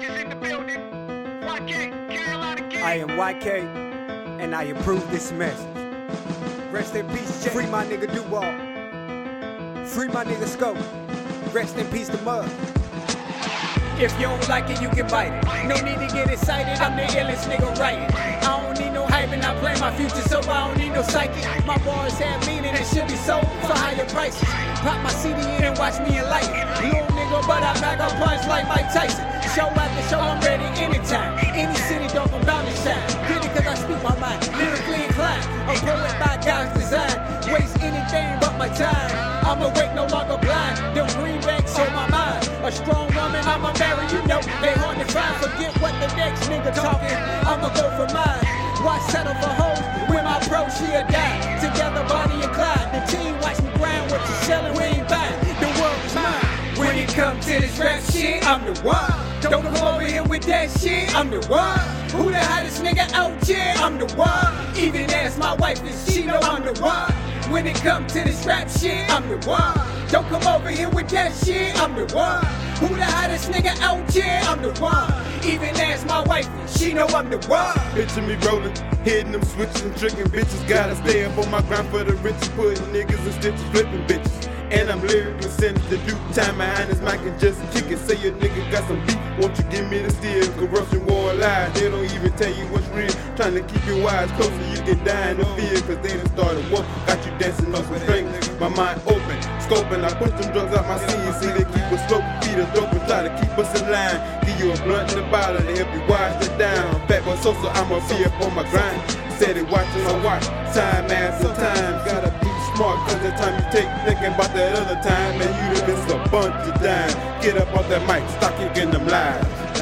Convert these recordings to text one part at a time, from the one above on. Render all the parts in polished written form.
is in the building. YK, Carolina King. I am YK, and I approve this message. Rest in peace, Jay. Free my nigga Duval. Free my nigga Scope. Rest in peace, the mud. If you don't like it, you can bite it. No need to get excited, I'm the illest nigga writing. I don't need no hype and I play my future, so I don't need no psychic. My bars have meaning and should be sold for higher prices. Pop my CD in and watch me enlighten. Little nigga, but I back up punch like Mike Tyson. Show after show, I'm ready anytime. Any city don't come down and shine. Get it cause I speak my mind, lyrically inclined. A poet by God's design. Waste anything but my time. I'm awake, no longer blind. Them greenbacks on my mind. A strong woman, I'ma marry, you know. They hard to find, forget what the next nigga talking. I'ma go for mine. Why settle for hoes when my bro, she'll die. Together, Bonnie and Clyde. The team watch me grind, what you selling, we ain't buying. The world is mine. When it comes to this rap shit, I'm the one. Don't come over here with that shit, I'm the one. Who the hottest nigga out here? I'm the one. Even ask my wife if she know I'm the one. When it comes to this rap shit, I'm the one. Don't come over here with that shit, I'm the one. Who the hottest nigga out here? I'm the one. Even ask my wife, she know I'm the one. Picture me rolling, hitting them switches and tricking bitches. Gotta stay up on my grind for the riches, putting niggas in stitches, flipping bitches. And I'm lyrically sentenced to do time behind this mic and just kick it. Say your nigga got some beef, won't you give me the steel? Corruption, war, lies, they don't even tell you what's real. Trying to keep your eyes close so you can die in the fear. Cause they done started war, got you dancing on some strings. My mind open, scoping, I push them drugs out my scene. See they keep us slow, feed us dope and try to keep us in line. Give you a blunt and a bottle to help you wash it down. Fat boy Sosa, I'ma be up on my grind. Said it watching my watch, time after time. Gotta be smart cause the time you take thinking about that other time. Man, you done missed a bunch of time. Get up off that mic, stop kicking them lies.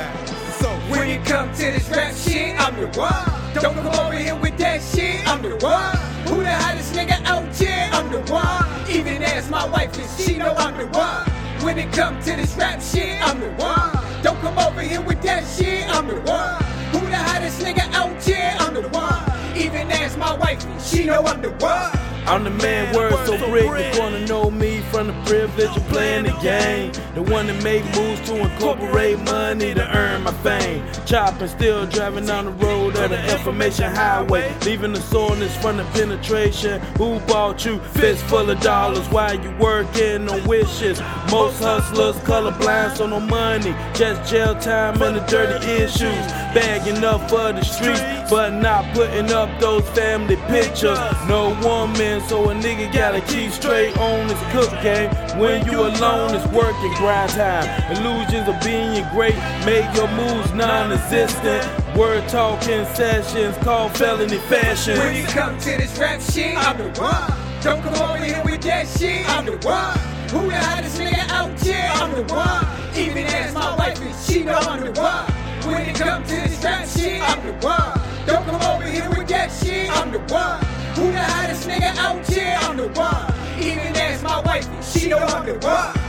So when it comes to this rap shit, I'm the one. Don't come over here with that shit, I'm the one. Who the hottest nigga out here? I'm the one. Even ask my wife if she know I'm the one. When it comes to this rap shit, I'm the one. Don't come over here with that shit, I'm the one. Who the hottest nigga out here? I'm the one. Even ask my wife, she know I'm the one. I'm the man, word so brick, you gonna know me from the privilege of playing the game. The one that make moves to incorporate money to earn my fame. Chopping, still driving down the road of the information highway. Leaving the soreness from the penetration. Who bought you? Fist full of dollars while you working on wishes. Most hustlers colorblind, so no money. Just jail time and the dirty issues. Bagging up for the streets, but not putting up those family pictures. No woman, so a nigga gotta keep straight on his cook game. When you alone, it's work and grind time. Illusions of being great make your moves non-existent. Word talking sessions called felony fashion. When it comes to this rap shit, I'm the one. Don't come over here with that shit, I'm the one. Who the hottest nigga out here? I'm the one. Even ask my wife if she know I'm the one. When it comes to this rap shit, I'm the one. Don't come over here with that shit, I'm the one. Who the hottest nigga out here? I'm the one. Even ask my wife, she know I'm the one.